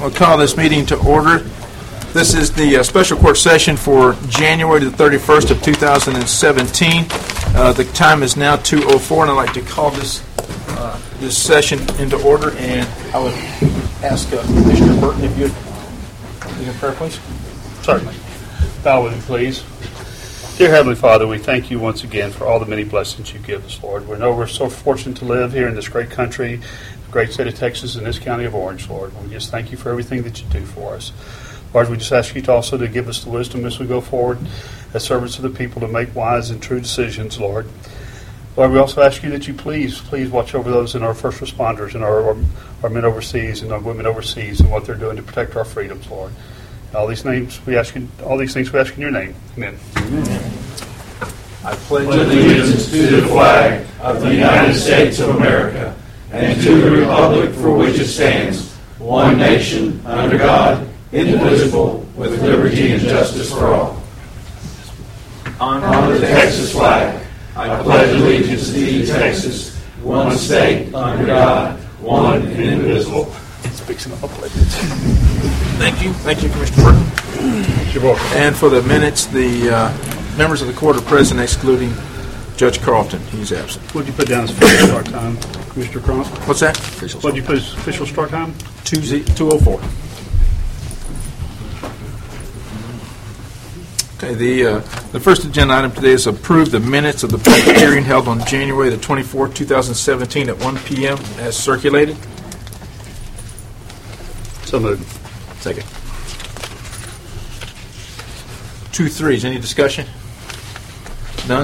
We'll call this meeting to order. This is the special court session for January the 31st of 2017. The time is now 2:04, and I'd like to call this session into order. And I would ask Commissioner Burton if you'd lead in prayer, please. Certainly. Bow with me, please. Dear Heavenly Father, we thank you once again for all the many blessings you give us, Lord. We know we're so fortunate to live here in this great country, the great state of Texas, and this county of Orange, Lord. We just thank you for everything that you do for us. Lord, we just ask you to also to give us the wisdom as we go forward as servants of the people to make wise and true decisions, Lord. Lord, we also ask you that you please watch over those in our first responders and our men overseas and our women overseas and what they're doing to protect our freedoms, Lord. All these things we ask in your name. Amen. Amen. I pledge allegiance to the flag of the United States of America and to the republic for which it stands, one nation, under God, indivisible, with liberty and justice for all. On the Texas flag, I pledge allegiance to thee, Texas, one state, under God, one and indivisible. Thank you. Thank you, Commissioner Burton. You're welcome. And for the minutes, the members of the court are present, excluding Judge Carlton. He's absent. What did you put down as official start time, Commissioner Crump? What's that? What did you put as official start time? 2:04. Okay, the first agenda item today is approve the minutes of the public hearing held on January the 24th, 2017 at 1 p.m. as circulated. So moved. Second. 2-3s. Any discussion? None?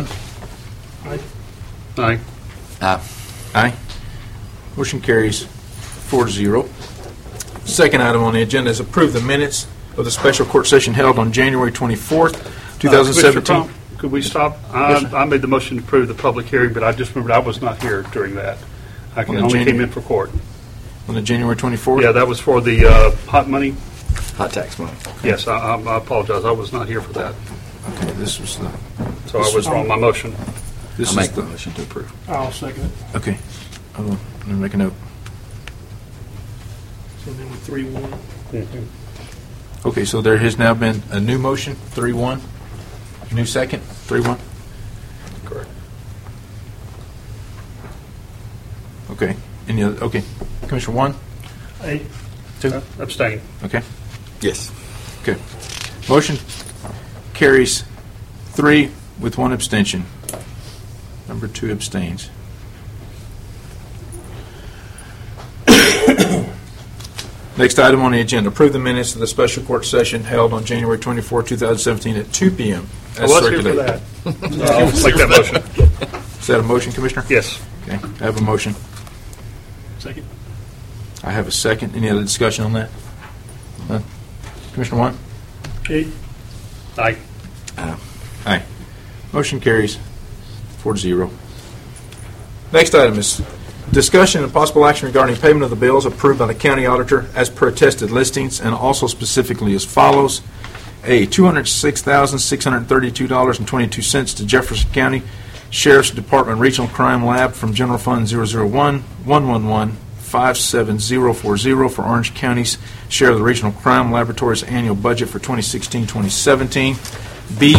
Aye. Aye. Motion carries 4-0. Second item on the agenda is approve the minutes of the special court session held on January 24th, 2017. Could we stop? Yes, I made the motion to approve the public hearing, but I just remembered I was not here during that. I only came in for court. On the January 24th? Yeah, that was for the hot money. Hot tax money. Yes, I apologize. I was not here for that. Okay, this was the... So I was wrong. My motion. This I'll make the motion to approve. I'll second it. Okay. Let me make a note. So then with 3-1. Mm-hmm. Okay, so there has now been a new motion, 3-1. New second, 3-1. Correct. Okay. Any other? Okay. Commissioner 1? 2? Abstain. Okay. Yes. Okay. Motion carries 3 with 1 abstention. Number 2 abstains. Next item on the agenda, approve the minutes of the special court session held on January 24, 2017 at 2 p.m. as circulated. Here for that. I'll make that motion. Is that a motion, Commissioner? Yes. Okay. I have a motion. Second. I have a second. Any other discussion on that? None? Commissioner 1? Aye. Aye. Motion carries 4-0. Next item is discussion and possible action regarding payment of the bills approved by the county auditor as per attested listings, and also specifically as follows. A, $206,632.22 to Jefferson County Sheriff's Department Regional Crime Lab from General Fund 001-111-57040 for Orange County's share of the Regional Crime Laboratory's annual budget for 2016-2017. B,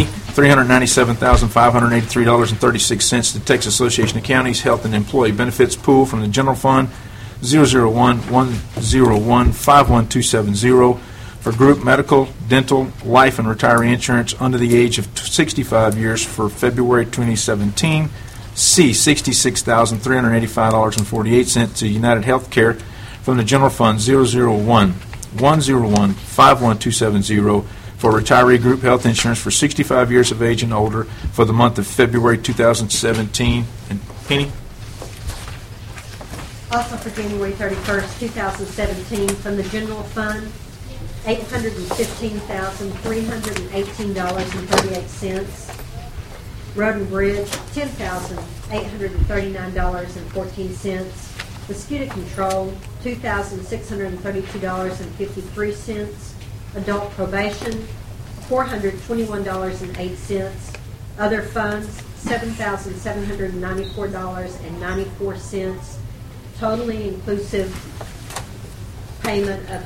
$397,583.36 to Texas Association of Counties Health and Employee Benefits Pool from the General Fund 001-101-51270 for group medical, dental, life, and retiree insurance under the age of 65 years for February 2017. C, $66,385.48 to United Healthcare from the General Fund 001-101-51270 for retiree group health insurance for 65 years of age and older for the month of February 2017. And Penny? Also for January 31st, 2017, from the General Fund, $815,318.38. Road and Bridge, $10,839.14. Mosquito Control, $2,632.53. Adult Probation, $421.08. Other funds, $7,794.94. Totally inclusive payment of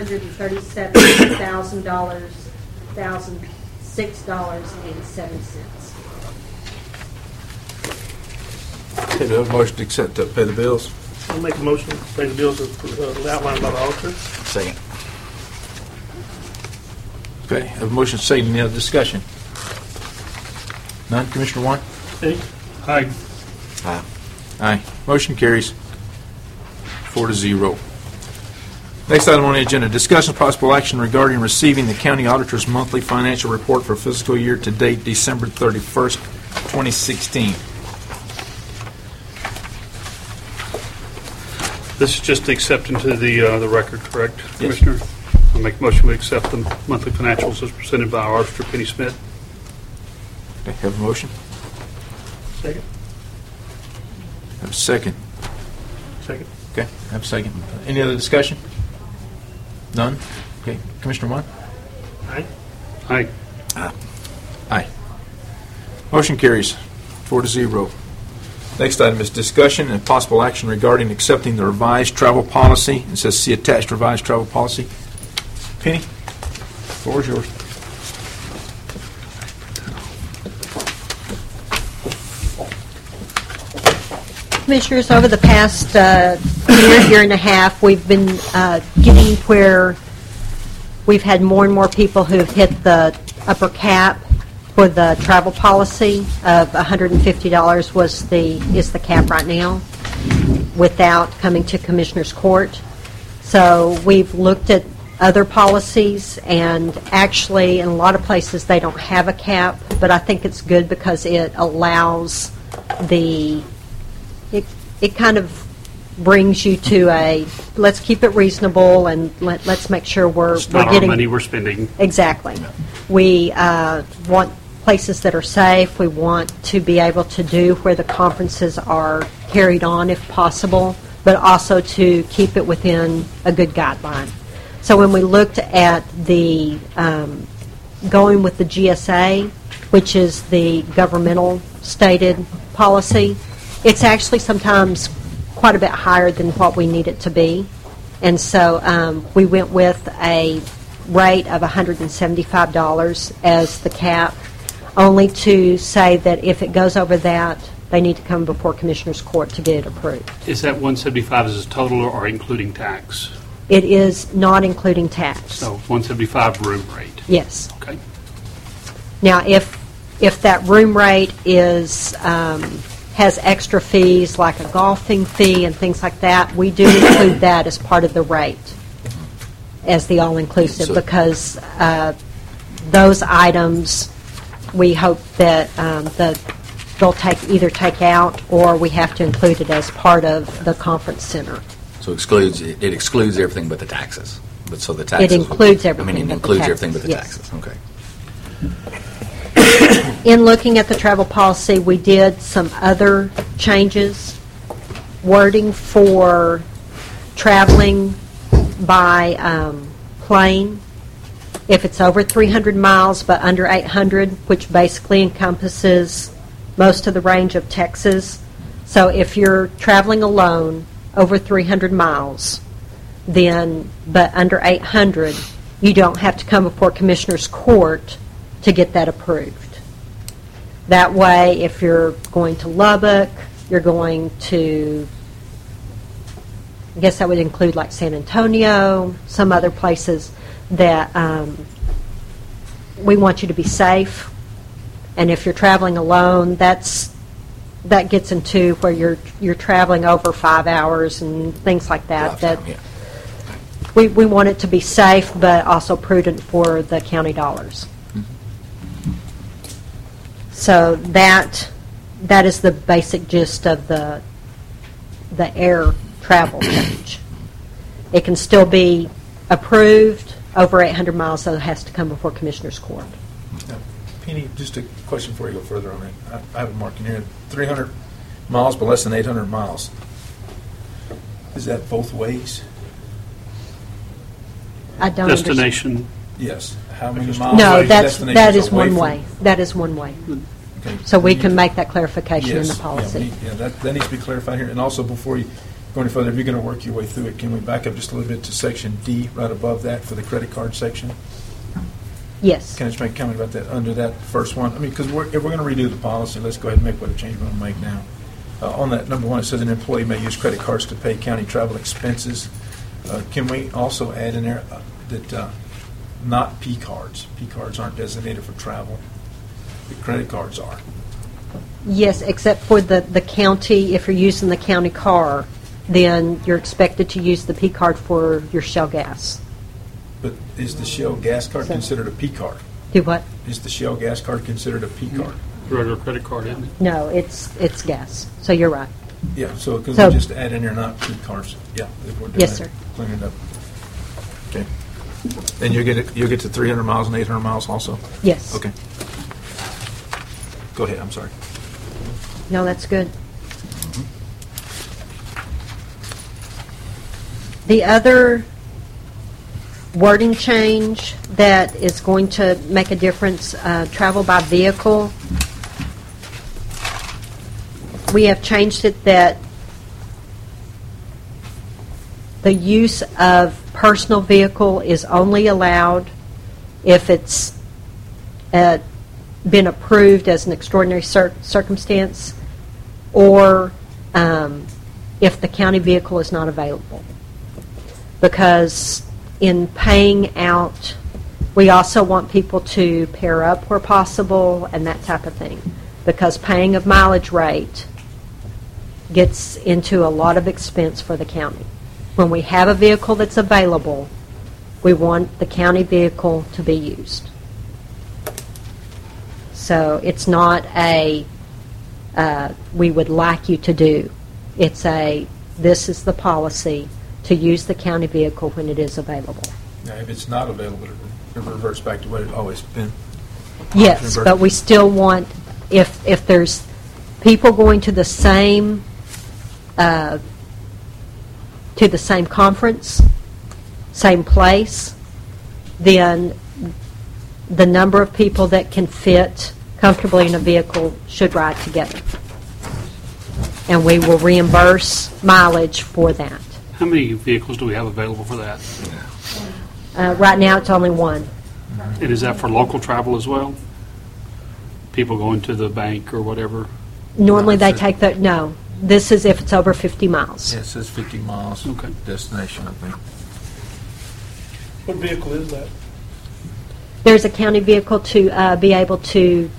$837,006.07. Okay, do I have a motion to accept, pay the bills? I'll make a motion to pay the bills as outlined by the auditor. Second. Okay, I have a motion second. Any other discussion? None. Commissioner Warren? Aye. Aye. Aye. Aye. Motion carries 4-0. Next item on the agenda, discussion of possible action regarding receiving the county auditor's monthly financial report for fiscal year to date December 31st, 2016. This is just to accept into the record, correct, Yes. Commissioner? I'll make a motion we accept the monthly financials as presented by our auditor, Penny Smith. Okay, have a motion? Second. Have a second. Second. Okay, have a second. Any other discussion? None? Okay, Commissioner Warren? Aye. Aye. Aye. Motion carries 4-0. Next item is discussion and possible action regarding accepting the revised travel policy. It says see attached revised travel policy. Penny, floor is yours. Commissioners, over the past year and a half, we've been getting where we've had more and more people who've hit the upper cap for the travel policy of $150 is the cap right now without coming to Commissioners Court. So we've looked at other policies, and actually in a lot of places they don't have a cap, but I think it's good because it allows it kind of brings you to a, let's keep it reasonable and let's make sure we're It's not getting our money we're spending. Exactly. We want places that are safe. We want to be able to do where the conferences are carried on if possible, but also to keep it within a good guideline. So when we looked at the going with the GSA, which is the governmental stated policy, it's actually sometimes quite a bit higher than what we need it to be. And so we went with a rate of $175 as the cap, only to say that if it goes over that, they need to come before Commissioners Court to get it approved. Is that 175 as a total or including tax? It is not including tax. So 175 room rate. Yes. Okay. Now, if that room rate is has extra fees like a golfing fee and things like that, we do include that as part of the rate as the all-inclusive, So- because those items we hope that they'll either take out or we have to include it as part of the conference center. So it excludes everything but the taxes. But so the taxes. It includes everything I mean, but it the includes taxes, everything but the yes. taxes. Okay. In looking at the travel policy, we did some other changes. Wording for traveling by plane, if it's over 300 miles but under 800, which basically encompasses most of the range of Texas. So if you're traveling alone over 300 miles, then but under 800, you don't have to come before Commissioners Court to get that approved. That way, if you're going to Lubbock, you're going to, I guess that would include like San Antonio, some other places that we want you to be safe. And if you're traveling alone, that gets into where you're traveling over 5 hours and things like that. Drive time, yeah. We want it to be safe, but also prudent for the county dollars. So that is the basic gist of the air travel change. It can still be approved over 800 miles, so it has to come before Commissioners Court. Penny, just a question before you go further on it. I have a mark in here, 300 miles but less than 800 miles. Is that both ways? I don't understand. Destination. Yes. How many miles? No, away destination that is away one from- way. That is one way. Okay. So we can make that clarification in Yes, the policy. that needs to be clarified here. And also, before you Going further, if you're going to work your way through it, can we back up just a little bit to section D, right above that, for the credit card section? Yes. Can I just make a comment about that, under that first one? I mean, because if we're going to redo the policy, let's go ahead and make what change we want to make now. On that, number one, it says an employee may use credit cards to pay county travel expenses. Can we also add in there that not P cards? P cards aren't designated for travel. The credit cards are. Yes, except for the county, if you're using the county car, then you're expected to use the P card for your Shell gas. But is the Shell gas card considered a P card? Do what? Is the Shell gas card considered a P card? Regular credit card, isn't it? No, it's gas. So you're right. Yeah, so because So- we just add in there not P cards. Yeah, if we're doing Yes, it, sir. clean it up. Okay. And you'll get to 300 miles and 800 miles also? Yes. Okay. Go ahead, I'm sorry. No, that's good. The other wording change that is going to make a difference, travel by vehicle, we have changed it that the use of personal vehicle is only allowed if it's been approved as an extraordinary circumstance, or if the county vehicle is not available. Because in paying out, we also want people to pair up where possible and that type of thing. Because paying a mileage rate gets into a lot of expense for the county. When we have a vehicle that's available, we want the county vehicle to be used. So it's not a we would like you to do. It's a this is the policy to use the county vehicle when it is available. Now, if it's not available, it reverts back to what it's always been. Yes, but we still want, if there's people going to the same conference, same place, then the number of people that can fit comfortably in a vehicle should ride together. And we will reimburse mileage for that. How many vehicles do we have available for that? Right now, it's only one. And is that for local travel as well? People going to the bank or whatever? Normally, they take the, no, this is if it's over 50 miles. Yeah, it says 50 miles Okay. destination, I think. What vehicle is that? There's a county vehicle to be able to,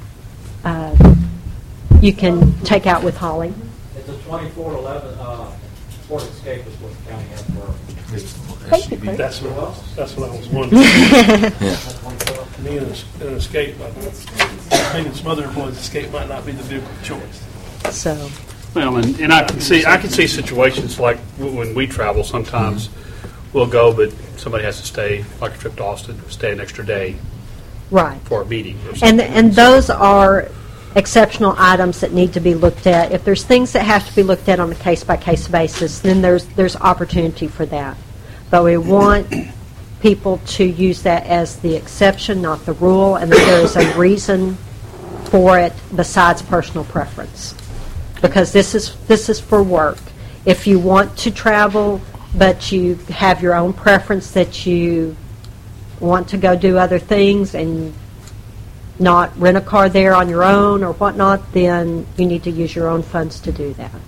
you can take out with hauling. It's a 2411 Ford Escape is what the county has for. Thank you, Chris. That's what I was wondering. That's Me and an Escape, I think some other employees, Escape might not be the vehicle of choice. So, Well, and I can see situations like when we travel. Sometimes we'll go, but somebody has to stay, like a trip to Austin, stay an extra day right. for a meeting or something. And those are exceptional items that need to be looked at. If there's things that have to be looked at on a case-by-case basis, then there's opportunity for that. But we want people to use that as the exception, not the rule, and that there is a reason for it besides personal preference. Because this is for work. If you want to travel, but you have your own preference that you want to go do other things and not rent a car there on your own or whatnot, then you need to use your own funds to do that.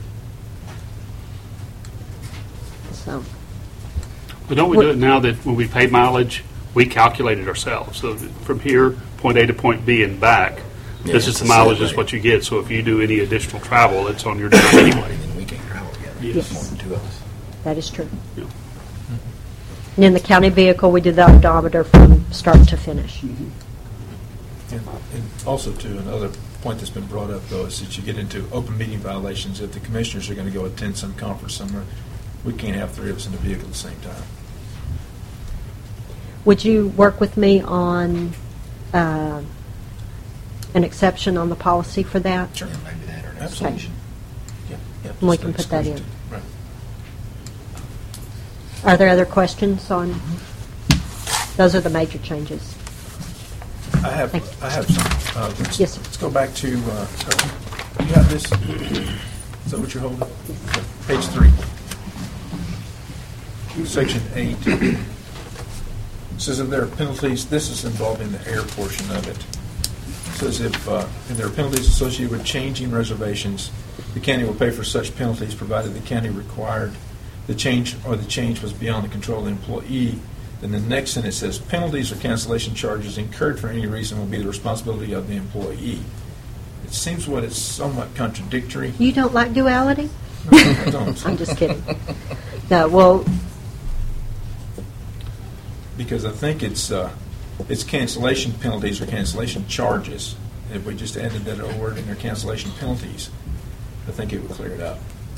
So, But don't we do it now that when we pay mileage, we calculate it ourselves? So from here, point A to point B and back, this is the mileage is what you get. So if you do any additional travel, it's on your dime anyway. And we can't travel together. Yes. More than two of us. that is true. Yeah. And in the county vehicle, we do the odometer from start to finish. And also, too, another point that's been brought up, though, is that you get into open meeting violations. If the commissioners are going to go attend some conference somewhere, we can't have three of us in the vehicle at the same time. Would you work with me on an exception on the policy for that? Sure. Maybe that or next Absolutely. station. Yeah, We just can put that in. exclusion. Right. Are there other questions on? Those are the major changes. I have some. Yes, sir. Let's go back to, you have this? Is that what you're holding? Page 3. Section 8. It says if there are penalties, this is involving the air portion of it. It says if there are penalties associated with changing reservations, the county will pay for such penalties provided the county required the change was beyond the control of the employee. Then the next sentence says penalties or cancellation charges incurred for any reason will be the responsibility of the employee. It seems what it's somewhat contradictory. You don't like duality? No, I don't. I'm just kidding. No, well, Because I think it's cancellation penalties or cancellation charges. If we just added that word in there, cancellation penalties, I think it would clear it up.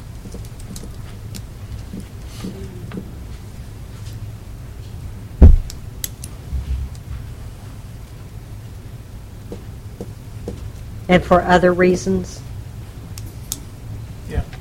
and for other reasons. Yeah.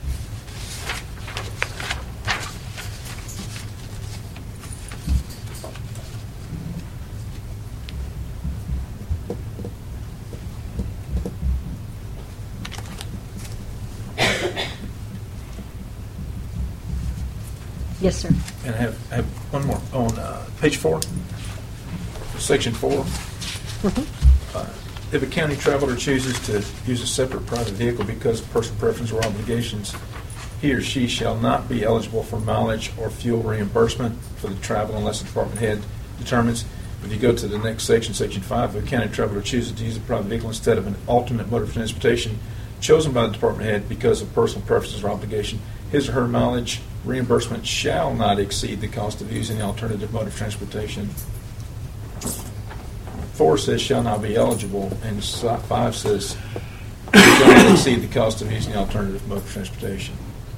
Yes, sir. And I have one more on page 4, section 4. If a county traveler chooses to use a separate private vehicle because of personal preference or obligations, he or she shall not be eligible for mileage or fuel reimbursement for the travel unless the department head determines. If you go to the next section, section 5, if a county traveler chooses to use a private vehicle instead of an alternate mode of transportation chosen by the department head because of personal preferences or obligation, his or her mileage reimbursement shall not exceed the cost of using the alternative mode of transportation. 4 says shall not be eligible, and 5 says shall not exceed the cost of using the alternative mode of transportation.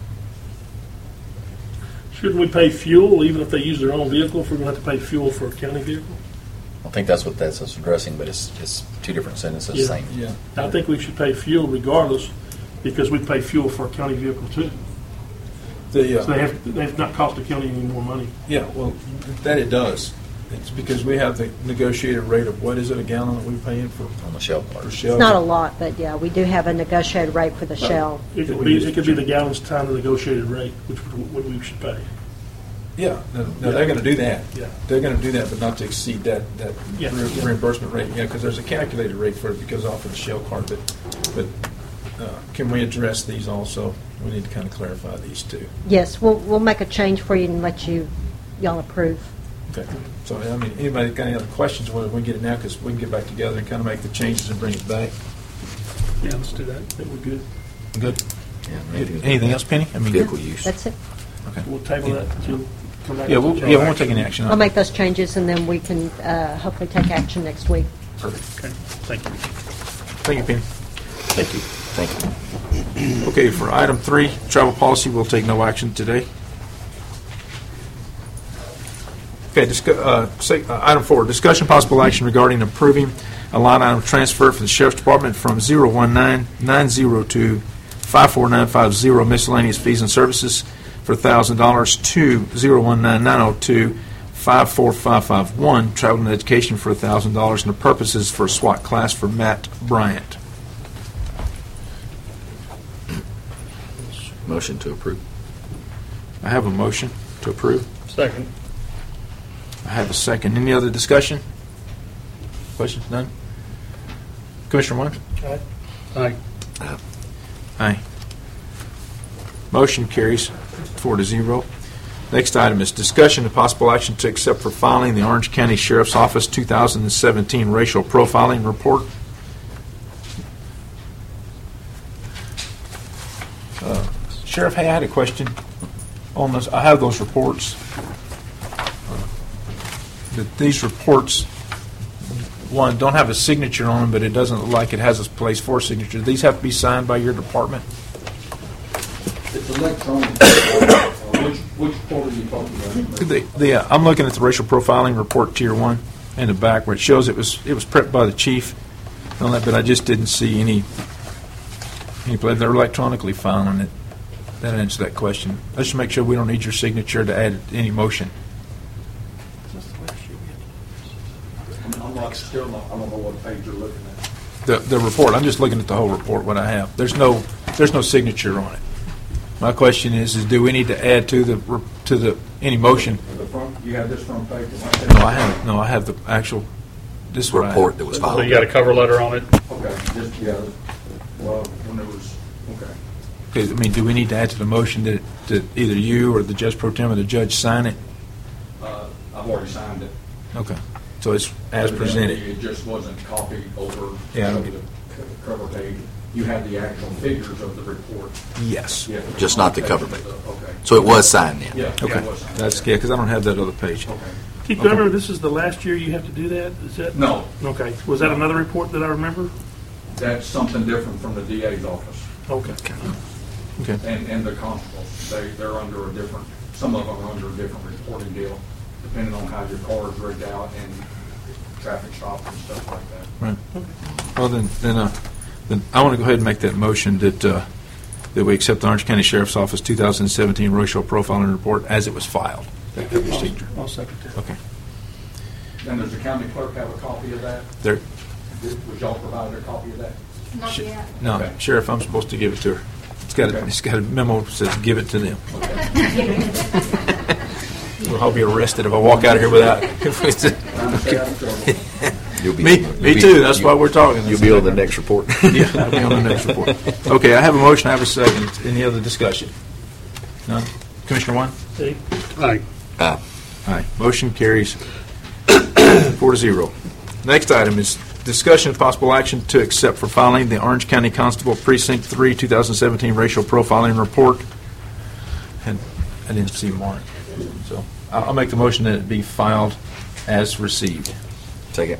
Shouldn't we pay fuel even if they use their own vehicle, if we're going to have to pay fuel for a county vehicle? I think that's what that's addressing, but it's two different sentences, Yeah. same. Yeah. I think we should pay fuel regardless, because we pay fuel for a county vehicle too. So they have not cost the county any more money. Yeah, well, that it does. It's because we have the negotiated rate of, what is it, a gallon that we pay in for On the Shell part. Shell? It's not a lot, but yeah, we do have a negotiated rate for the Shell. It could be the gallons times the negotiated rate, which we should pay. Yeah, no, they're going to do that. Yeah. They're going to do that, but not to exceed that Yeah. reimbursement rate. Yeah, because there's a calculated rate for it that goes off of the Shell card. But can we address these also? We need to kind of clarify these two. Yes, we'll make a change for you and let y'all approve. Okay. So, I mean, anybody got any other questions? Whether we can get it now, because we can get back together and kind of make the changes and bring it back. Yeah, let's do that. I think we're good. Good. Yeah, Anything else, Penny? I mean, vehicle use. That's it. okay. We'll table that until come back. Yeah, with we won't take any action on I'll it. make those changes and then we can hopefully take action next week. Perfect. Okay, thank you. Thank you, Penny. Thank you. Thank you. Okay, for item 3, travel policy, we'll take no action today. Okay, item 4, discussion possible action regarding approving a line item transfer for the Sheriff's Department from 019-902 54950 miscellaneous fees and services for $1,000 to 019-902 54551 travel and education for $1,000, and the purpose is for a SWAT class for Matt Bryant. Motion to approve. I have a motion to approve. Second. I have a second. Any other discussion? Questions? None? Commissioner Warren? Aye. Aye. Motion carries 4-0. Next item is discussion of possible action to accept for filing the Orange County Sheriff's Office 2017 Racial Profiling Report. Sheriff, hey, I had a question on this. I have those reports. That these reports, one, don't have a signature on them, but it doesn't look like it has a place for a signature. Do these have to be signed by your department? It's electronic. Which report are you talking about? I'm looking at the racial profiling report, Tier 1, in the back, where it shows it was prepped by the chief, and all that, but I just didn't see any place. They're electronically filing it. That answers that question. Let's just make sure we don't need your signature to add any motion. I'm not still not. I don't know what page you're looking at. The report. I'm just looking at the whole report. What I have. There's no signature on it. My question is do we need to add to the any motion? The front, you have this front page. No, I have the actual this is what I have. Report that was So filed. you got a cover letter on it? Okay, just, yeah, well, when it was, okay. Okay, I mean, do we need to add to the motion that either you or the judge pro tem or the judge sign it? I've already signed it. Okay, so it's as presented. It just wasn't copied over Yeah, I don't the cover page. You have the actual figures of the report. Yes. Yeah, Just not the cover page. Okay. So it was signed then? Yeah. Okay, it was signed. that's yeah, because I don't have that other page. Okay. Keith, do I remember this is the last year you have to do that? Is that? No, Okay. Was that another report that I remember? that's something different from the DA's office Okay. Okay. and the constables. They're under a different, some of them are under a different reporting deal, depending on how your car is rigged out and traffic stops and stuff like that. Right. Well, then I want to go ahead and make that motion that we accept the Orange County Sheriff's Office 2017 racial profiling report as it was filed. That procedure. I'll second that. Okay. And does the county clerk have a copy of that? There. Would y'all provide a copy of that? Not yet. No, Okay. Sheriff, I'm supposed to give it to her. It's got a memo that says give it to them. Well, I'll be arrested if I walk out of here without. Me too. That's why we're talking. You'll be on the next report. Yeah, I'll be on the next report. Okay, I have a motion. I have a second. Any other discussion? None. Commissioner One. See? Aye. Aye. Motion carries 4-0. Next item is discussion of possible action to accept for filing the Orange County Constable Precinct 3 2017 racial profiling report. And I didn't see Mark. So I'll make the motion that it be filed as received. Second.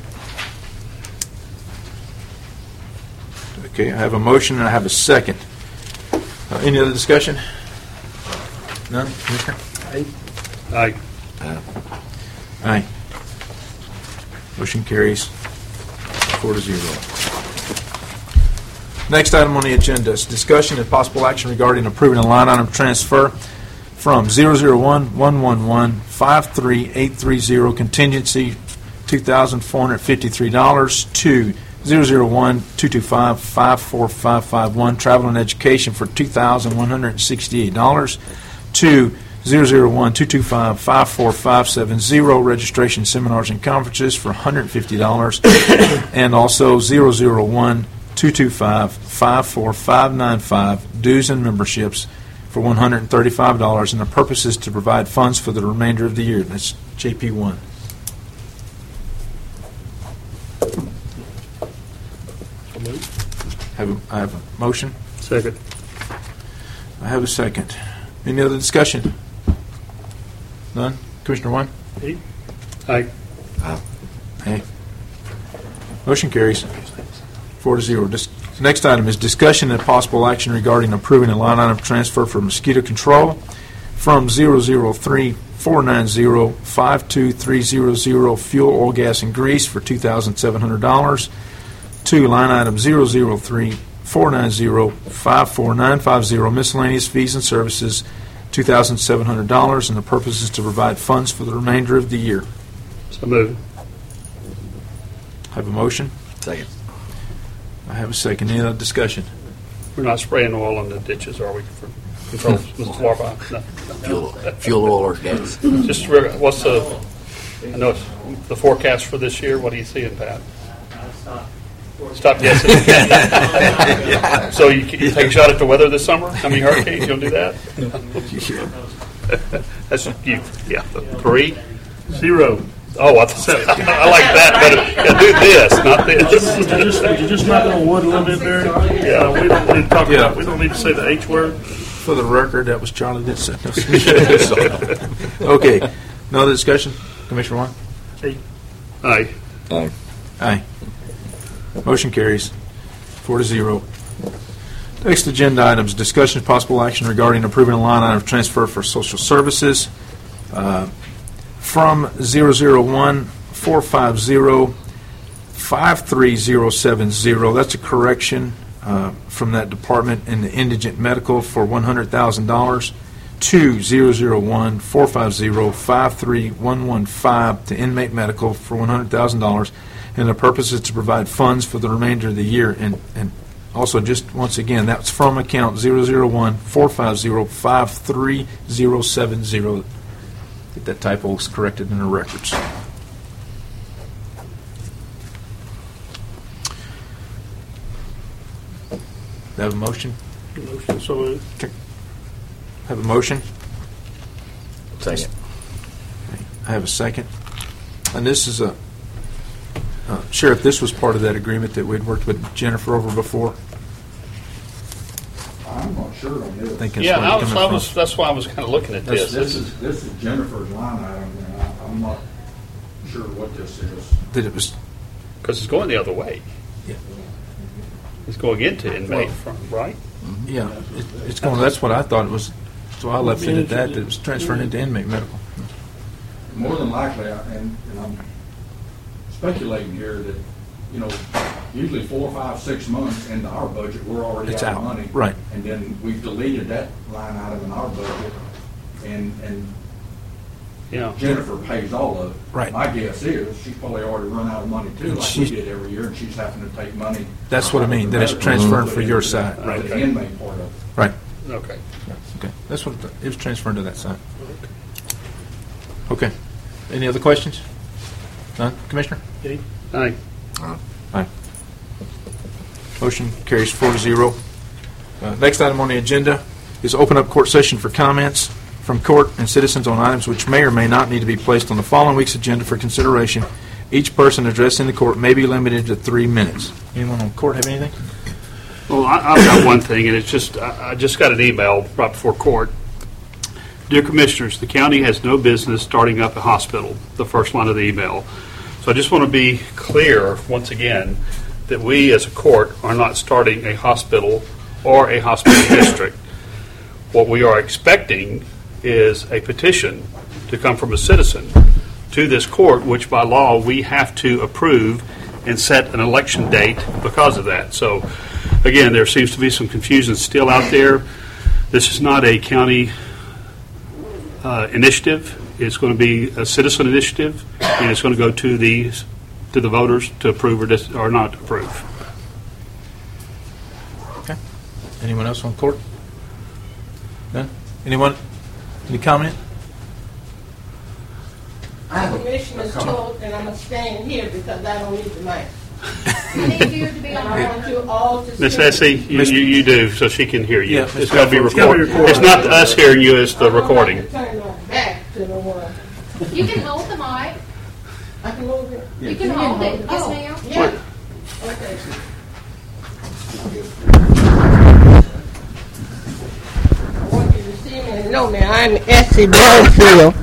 Okay, I have a motion and I have a second. Any other discussion? None? Commissioner? Aye. Aye. Motion carries 4-0. Next item on the agenda is discussion and possible action regarding approving a line item transfer from 001-111-53830 contingency $2,453 to 001-225-54551 travel and education for $2,168 to 001-225-54570 registration seminars and conferences for $150 and also 001-225-54595 dues and memberships for $135 and the purpose is to provide funds for the remainder of the year. That's JP1. I have a motion. Second. I have a second. Any other discussion? None? Commissioner One? Aye. Aye. Motion carries 4-0. Next item is discussion and possible action regarding approving a line item transfer for mosquito control from 003-490-52300 fuel, oil, gas, and grease for $2,700 to line item 003-490-54950 miscellaneous fees and services $2,700 and the purpose is to provide funds for the remainder of the year. So moved. I have a motion. Second. I have a second. Any other discussion? We're not spraying oil in the ditches, are we, for control, Mr. Larby? No. Fuel, oil, or gas. Just, what's the, I know it's the forecast for this year. What are you seeing, Pat? Stop guessing. So you take a shot at the weather this summer? How many hurricanes? You going to do that? That's you. Yeah. 3? 0. Oh, I like that better. Yeah, do this, not this. Would you just knock on wood a little bit there? Yeah. We don't need to talk about. We don't need to say the H word. For the record, that was Charlie that said no. Okay. No other discussion? Commissioner One? Aye. Aye. Aye. Motion carries 4-0. Next agenda items, discussion of possible action regarding approving a line item transfer for social services from 001-450-53070. That's a correction from that department in the indigent medical for $100,000 to 001-450-53115 to inmate medical for $100,000. And the purpose is to provide funds for the remainder of the year. And Also, just once again, that's from account 001-450-53070. Get that typo corrected in the records. Have a motion? Motion, so moved. Have a motion? Second. I have a second. And this is a, Sheriff, this was part of that agreement that we'd worked with Jennifer over before. I'm not sure on this. I think that's Yeah, where it's coming from. that's why I was kind of looking at this. This is Jennifer's line item, and I'm not sure what this is. That it was, Because it's going the other way. Yeah. It's going into inmate, right? yeah, it's going, that's what I thought it was, so I left it at that it was transferring into inmate medical. More than likely, and I'm speculating here that, usually 4, 5, 6 months into our budget, we're already It's out out, of money. right. And then we've deleted that line item in our budget, and Yeah. Jennifer pays all of it. Right. My guess is she's probably already run out of money too, And like she's- we did every year, and she's having to take money. That's what I mean, that it's transferring for your side. Right. The inmate part of it. Right. Okay. Okay, that's what, it was transferring to that side. Okay. Any other questions? None? Commissioner? Aye. Aye. Motion carries 4-0. Next item on the agenda is open up court session for comments from court and citizens on items which may or may not need to be placed on the following week's agenda for consideration. Each person addressing the court may be limited to 3 minutes. Anyone on court have anything? Well, I've got one thing, and it's just, I just got an email right before court. Dear Commissioners, the county has no business starting up a hospital, the first line of the email. So I just want to be clear, once again, that we as a court are not starting a hospital or a hospital district. What we are expecting is a petition to come from a citizen to this court, which by law we have to approve and set an election date because of that. So, again, there seems to be some confusion still out there. This is not a county initiative. It's going to be a citizen initiative, and it's going to go to the voters to approve or not approve. Okay. Anyone else on court? None? Anyone? Any comment? The commissioner's told, and I'm staying here because I don't need the mic. I need you to be And on I want you all to Miss see. Essie, you do, so she can hear you. Yeah, It's got to be It's gotta be recorded. recorded. It's not us hearing you, it's the recording. I'm going to turn my back to the one. You can hold the mic. I can move it. You can hold it. Yes, ma'am. Yeah. Okay. I want you to see me and know me. I'm Essie Brownfield.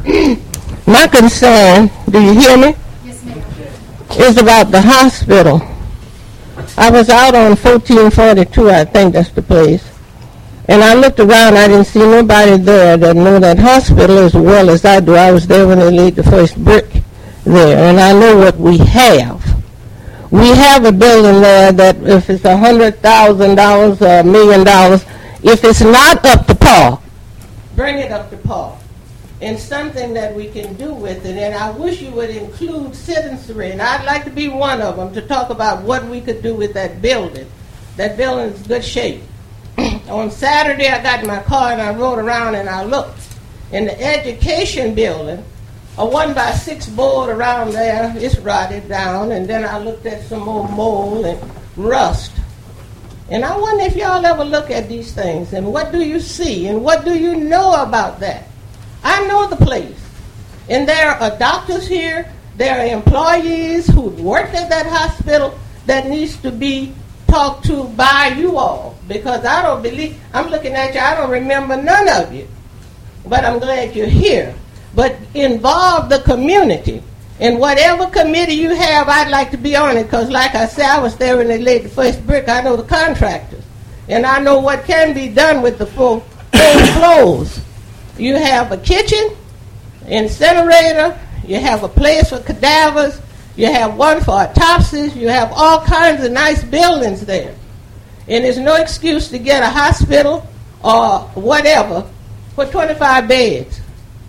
My concern, do you hear me? Yes, ma'am. Is about the hospital. I was out on 1442, I think that's the place. And I looked around, I didn't see nobody there that knew that hospital as well as I do. I was there when they laid the first brick there, and I know what we have. We have a building there that if it's $100,000 or $1 million, if it's not up to par, bring it up to par. And something that we can do with it. And I wish you would include citizenry, and I'd like to be one of them, to talk about what we could do with that building. That building's in good shape. On Saturday, I got in my car and I rode around and I looked. In the education building, a 1x6 board around there, it's rotted down, and then I looked at some more mold and rust. And I wonder if y'all ever look at these things, and what do you see, and what do you know about that? I know the place. And there are doctors here, there are employees who worked at that hospital that needs to be talked to by you all. Because I don't believe, I'm looking at you, I don't remember none of you. But I'm glad you're here. But involve the community. In whatever committee you have, I'd like to be on it. Because like I said, I was there when they laid the first brick. I know the contractors. And I know what can be done with the full floors. You have a kitchen, incinerator, you have a place for cadavers, you have one for autopsies, you have all kinds of nice buildings there. And there's no excuse to get a hospital or whatever for 25 beds.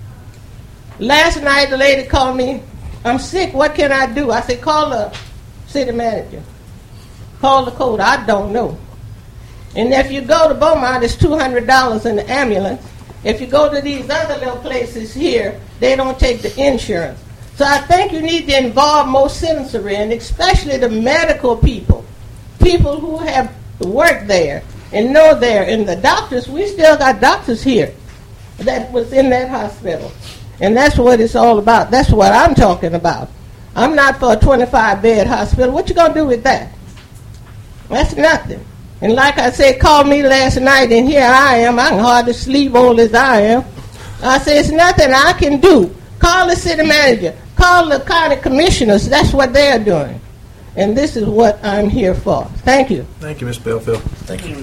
Last night the lady called me, I'm sick, what can I do? I said, call the city manager. Call the code. I don't know. And if you go to Beaumont, it's $200 in the ambulance. If you go to these other little places here, they don't take the insurance. So I think you need to involve more citizenry, and especially the medical people who have worked there and know there. And the doctors, we still got doctors here that was in that hospital. And that's what it's all about. That's what I'm talking about. I'm not for a 25-bed hospital. What you going to do with that? That's nothing. And like I said, called me last night, and here I am. I can hardly sleep, old as I am. I said, it's nothing I can do. Call the city manager. Call the county commissioners. That's what they're doing. And this is what I'm here for. Thank you. Thank you, Ms. Belfield. Thank you.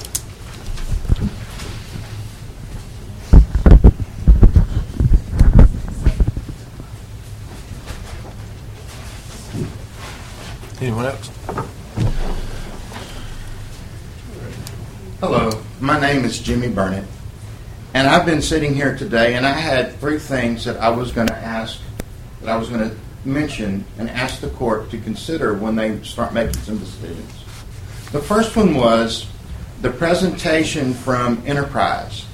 Anyone else? Hello, my name is Jimmy Burnett, and I've been sitting here today, and I had three things that I was going to mention and ask the court to consider when they start making some decisions. The first one was the presentation from Enterprise.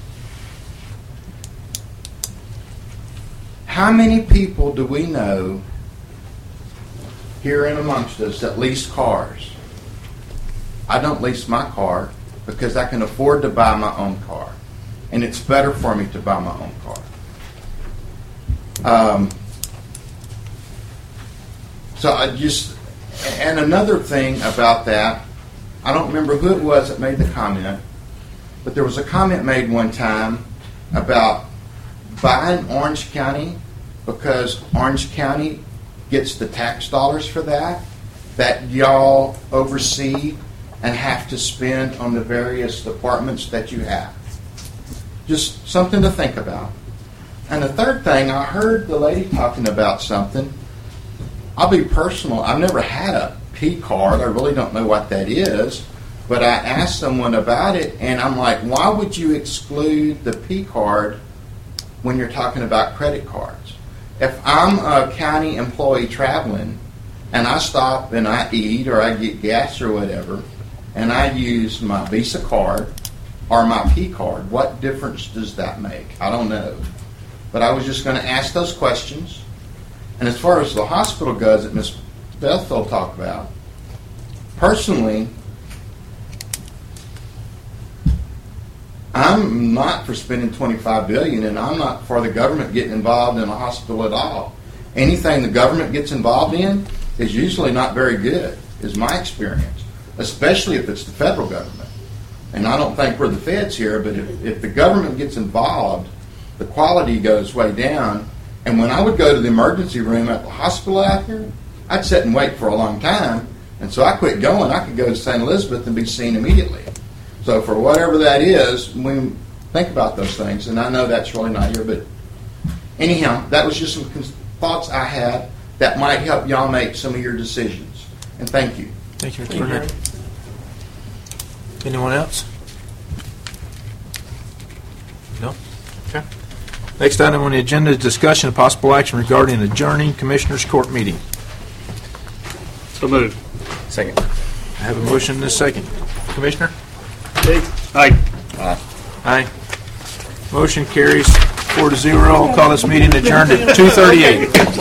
How many people do we know here and amongst us that lease cars? I don't lease my car because I can afford to buy my own car, and it's better for me to buy my own car. And another thing about that, I don't remember who it was that made the comment, but there was a comment made one time about buying Orange County because Orange County gets the tax dollars for that y'all oversee and have to spend on the various departments that you have. Just something to think about. And the third thing, I heard the lady talking about something. I'll be personal. I've never had a P card. I really don't know what that is. But I asked someone about it, and I'm like, why would you exclude the P card when you're talking about credit cards? If I'm a county employee traveling, and I stop and I eat or I get gas or whatever, and I use my Visa card or my P card, what difference does that make? I don't know. But I was just going to ask those questions. And as far as the hospital goes that Ms. Belfield talked about, personally, I'm not for spending $25 billion, and I'm not for the government getting involved in a hospital at all. Anything the government gets involved in is usually not very good, is my experience, especially if it's the federal government. And I don't think we're the feds here, but if the government gets involved, the quality goes way down. And when I would go to the emergency room at the hospital out here, I'd sit and wait for a long time. And so I quit going. I could go to St. Elizabeth and be seen immediately. So for whatever that is, we think about those things. And I know that's really not here, but anyhow, that was just some thoughts I had that might help y'all make some of your decisions. And thank you. Thank you, Mr. Burnett. Anyone else? No? Okay. Next item on the agenda is discussion of possible action regarding adjourning Commissioners Court meeting. So moved. Second. I have a motion and a second. Commissioner? Aye. Aye. Motion carries 4-0. I'll call this meeting adjourned at 2:38.